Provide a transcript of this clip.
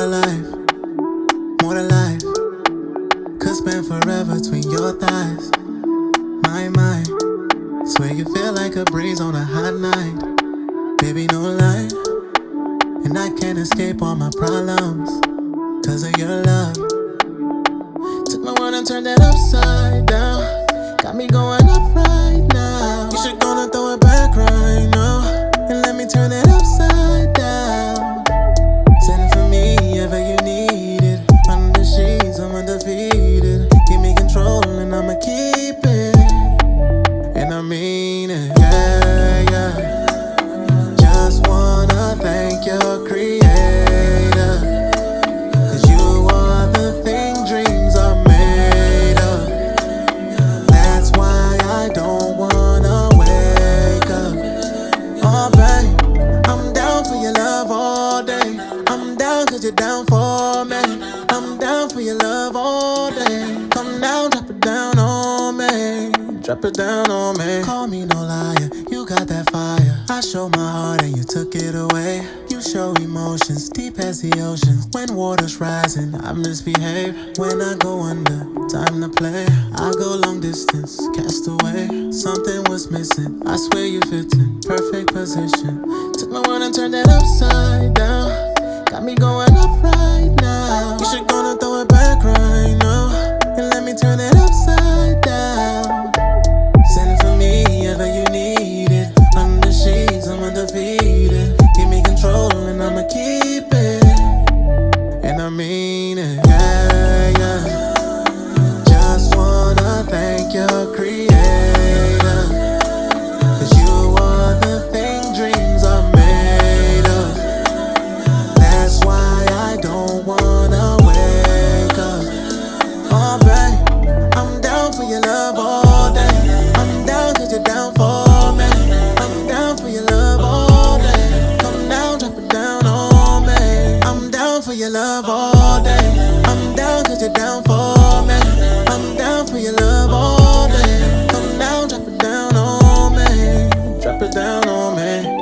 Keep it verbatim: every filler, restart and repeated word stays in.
to life, more to life. Could spend forever between your thighs. My, my, swear you feel like a breeze on a hot night. Baby, no lie, and I can't escape all my problems cause of your love. Took my word and turned it upside down. Got me going up right now. You should gonna throw it back right now and let me turn it upside down. Send for me if you need it. Under sheets, I'm undefeated. Give me control and I'ma keep it. And I mean it, yeah, yeah. Just wanna thank your creator. Cause you are the thing dreams are made of. That's why I don't wanna wake up. Oh babe, I'm down for your love all day. I'm down cause you're down for me. I'm down for your love all day. Come down, drop it down on me. Drop it down on me. Call me no liar, you got that fire. I showed my heart and you took it away. You show emotions deep as the oceans. When water's rising, I misbehave. When I go under, time to play. I go long distance, cast away. Something was missing, I swear you fit in perfect position. Took my word and turned it upside down. Got me going up right now. You should gonna throw it back right now and let me turn it upside down. Send for me if you need it. Under sheets, I'm undefeated. Give me control and I'ma keep it. And I mean it, yeah, yeah. Just wanna thank your creator. Cause you are the thing dreams are made of. That's why I don't wanna wake up. Oh babe, I'm down for your love all day. I'm down cause you're down for me. I'm down for your love all day. Come down, drop it down on me. I'm down for your love all day. I'm down cause you're down for me. I'm down for your love all day. Come down, drop it down on me. Drop it down on me.